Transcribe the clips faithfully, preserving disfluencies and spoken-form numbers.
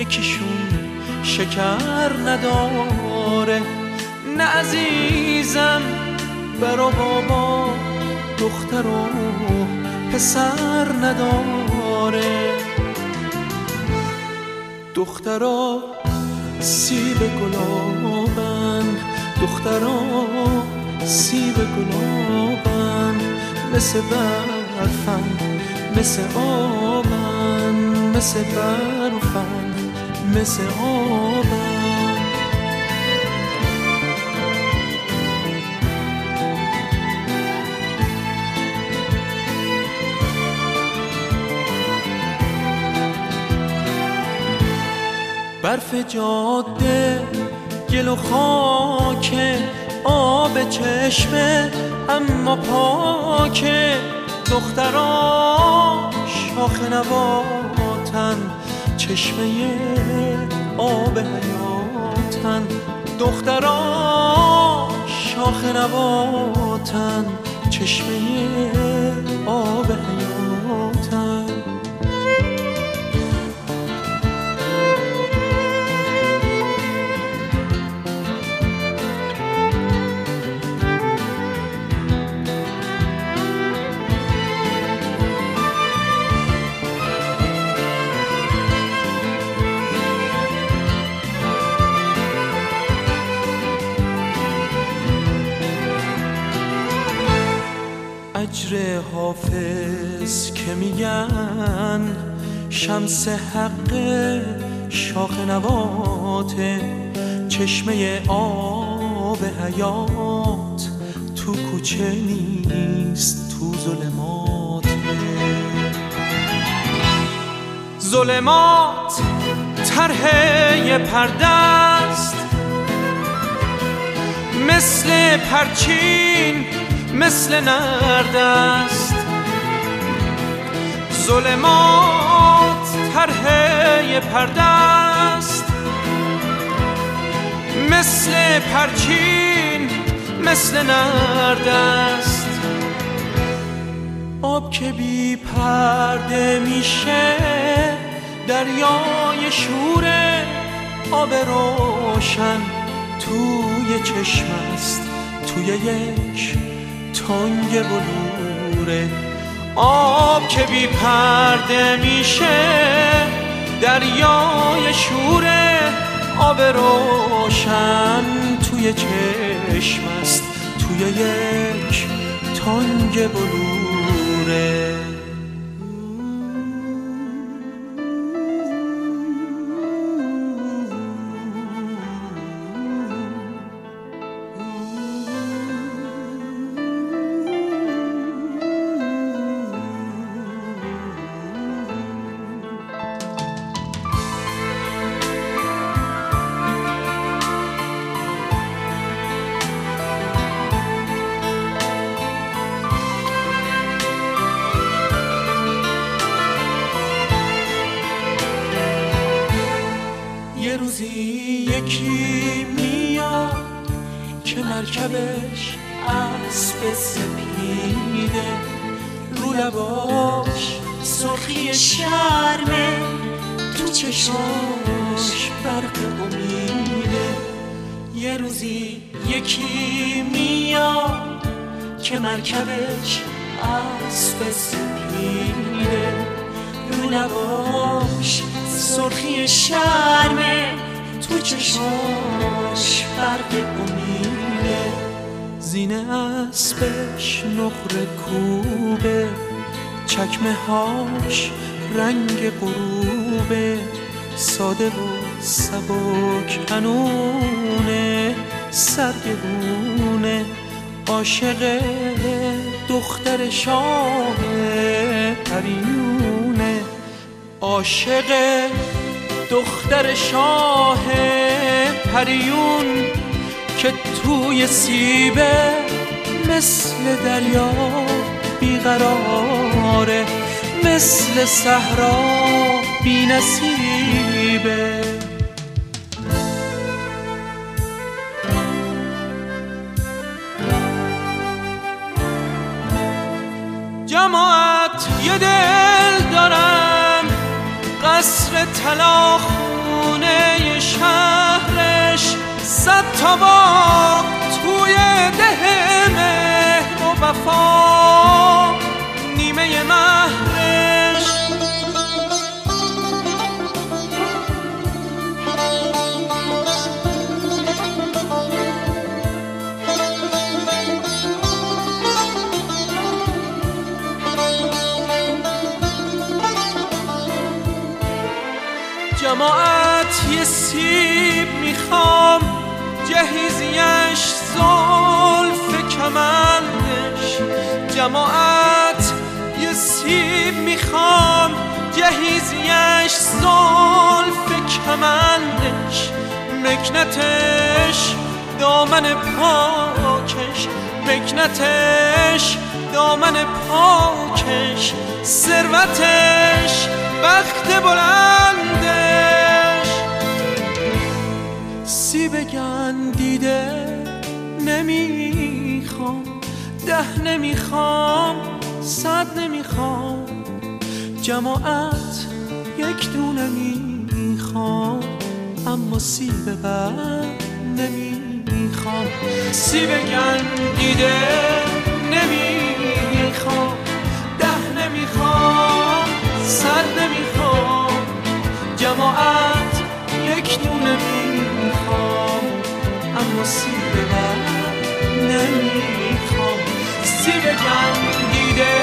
یکیشون شکر نداره. نه عزیزم برا بابا دختر و پسر نداره. دخترا سیب گلابن، دخترا سیب گلابن، مثل برفن مثل آبن، مثل برفن مثل آبن. برف جاده گل و خاکه، آب چشمه اما پاکه. دخترا شاخ نباتن، چشمه آب حیاتن. دخترا شاخ نباتن، چشمه آب حیاتن. اجر حافظ که میگن شمس حق شاخ نباته، چشمه آب حیات تو کوچه نیست تو ظلمات. ظلمات طرح پرده است، مثل پرچین مثل نرد است. ظلمات طرح پرده است، مثل پرچین مثل نرد است. آب که بی پرده میشه دریای شوره، آب روشن توی چشم است توی یک تنگ بلوره. آب که بی پرده میشه دریای شوره، آب روشن توی چشم است توی یک تنگ بلوره. یه روزی یکی میاد که مرکبش اسب سپیده، رو لباش سرخی شرمه، تو چشماش برق امیده. یه روزی یکی میاد که مرکبش اسب سپیده، رو لباش سرخی شرمه، تو چشماش برق امیده. زین اسبش نقره کوبه، چکمه هاش رنگ غروبه، ساده و سبک هنونه، سرگرونه. عاشق دختر شاه پریونه، عاشق دختر شاه پریون که توی سیبه مثل دریا بیقراره، مثل صحرا بی نصیبه. جماعت یه دل دارم، قصر طلا تهرش صد تا باغ توی ده مهر و وفا نیمه مهرش. جماعت یه سیب میخوام جهیزیش زلف کمندش. جماعت یه سیب میخوام جهیزیش زلف کمندش. مکنتش دامن پاکش، مکنتش دامن پاکش، ثروتش بخت بلندش. سیب گندیده نمیخوام، ده نمیخوام، صد نمیخوام. جماعت یک دونه میخوام، اما سیب قند نمیخوام. سیب گندیده نمیخوام، ده نمیخوام، صد نمیخوام. جماعت یک دونه میخوام، اما سیب قند نمیخوام. سیب گندیده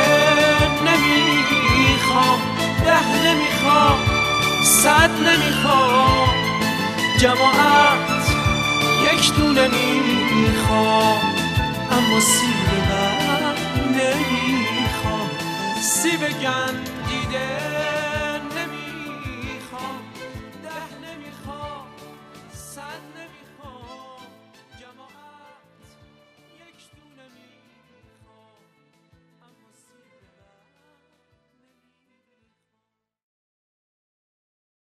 نمیخوام، ده نمیخوام، صد نمیخوام. جماعت یک دونه میخوام، اما سیب قند نمیخوام. سیب گندیده